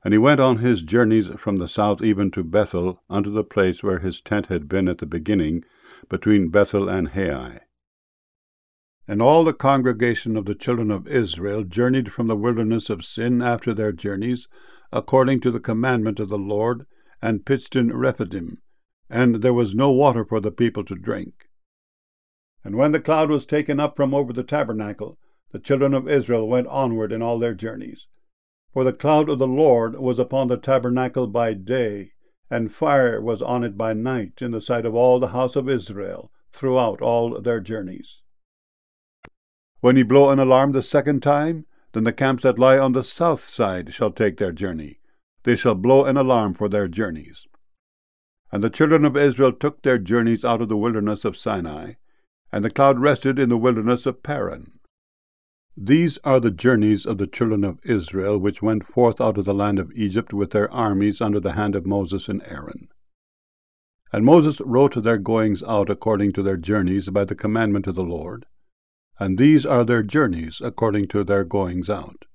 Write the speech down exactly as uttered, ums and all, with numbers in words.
And he went on his journeys from the south even to Bethel, unto the place where his tent had been at the beginning, between Bethel and Hai. And all the congregation of the children of Israel journeyed from the wilderness of Sin after their journeys, according to the commandment of the Lord, and pitched in Rephidim, and there was no water for the people to drink. And when the cloud was taken up from over the tabernacle, the children of Israel went onward in all their journeys. For the cloud of the Lord was upon the tabernacle by day, and fire was on it by night, in the sight of all the house of Israel, throughout all their journeys. When he blow an alarm the second time, then the camps that lie on the south side shall take their journey. They shall blow an alarm for their journeys. And the children of Israel took their journeys out of the wilderness of Sinai, and the cloud rested in the wilderness of Paran. These are the journeys of the children of Israel, which went forth out of the land of Egypt with their armies under the hand of Moses and Aaron. And Moses wrote their goings out according to their journeys by the commandment of the Lord. And these are their journeys according to their goings out.